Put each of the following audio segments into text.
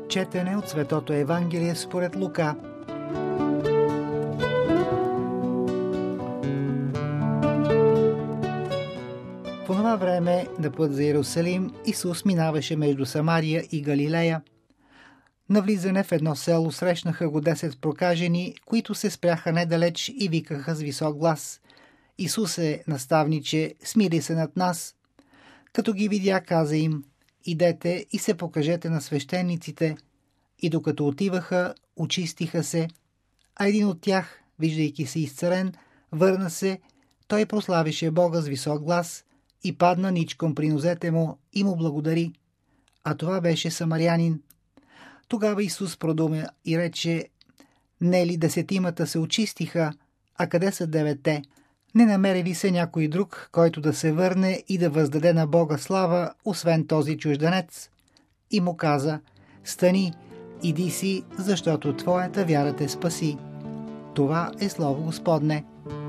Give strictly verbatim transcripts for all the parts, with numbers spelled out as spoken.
Четене от Светото Евангелие според Лука. По това време на път за Иерусалим Исус минаваше между Самария и Галилея. На влизане в едно село срещнаха го десет прокажени, които се спряха недалеч и викаха с висок глас: „Исусе, наставниче, смили се над нас!“ Като ги видя, каза им: „Идете и се покажете на свещениците“. И докато отиваха, очистиха се. А един от тях, виждайки се изцарен, върна се, той прославише Бога с висок глас и падна ничком при нозете му и му благодари. А това беше самарянин. Тогава Исус продума и рече: „Не ли десетимата се очистиха, а къде са деветте? Не намери ли се някой друг, който да се върне и да въздаде на Бога слава, освен този чужденец?“ И му каза: „Стани, иди си, защото твоята вяра те спаси.“ Това е слово Господне.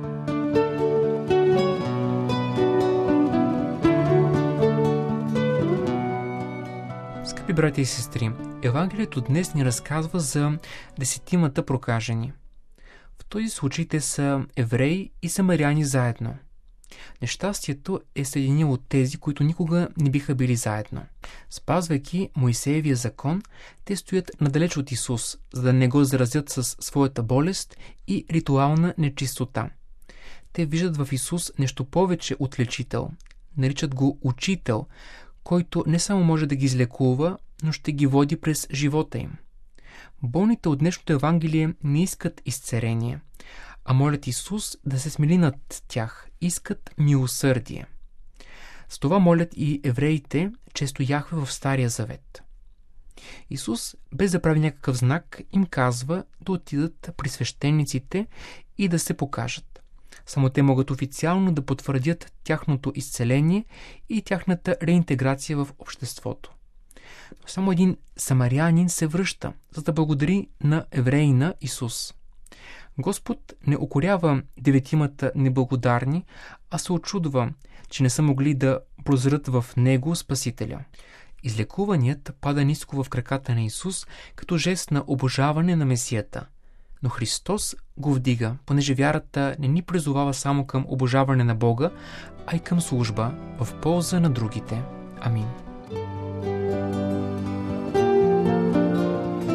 Скъпи братя и сестри, Евангелието днес ни разказва за десетимата прокажени. В този случай те са евреи и самаряни заедно. Нещастието е съединило тези, които никога не биха били заедно. Спазвайки Моисеевия закон, те стоят надалеч от Исус, за да не го заразят със своята болест и ритуална нечистота. Те виждат в Исус нещо повече от лечител. Наричат го учител, който не само може да ги излекува, но ще ги води през живота им. Болните от днешното Евангелие не искат изцеление, а молят Исус да се смили над тях, искат милосърдие. С това молят и евреите, често Яхве в Стария Завет. Исус, без да прави някакъв знак, им казва да отидат при свещениците и да се покажат. Само те могат официално да потвърдят тяхното изцеление и тяхната реинтеграция в обществото. Но само един самарянин се връща, за да благодари на евреина Исус. Господ не укорява деветимата неблагодарни, а се очудва, че не са могли да прозрат в Него Спасителя. Излекуваният пада ниско в краката на Исус като жест на обожаване на Месията. Но Христос го вдига, понеже вярата не ни призовава само към обожаване на Бога, а и към служба в полза на другите. Амин.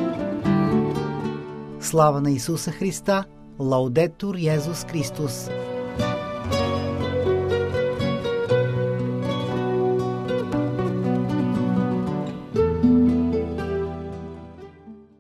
Слава на Исуса Христа! Лаудетур Йезус Христос!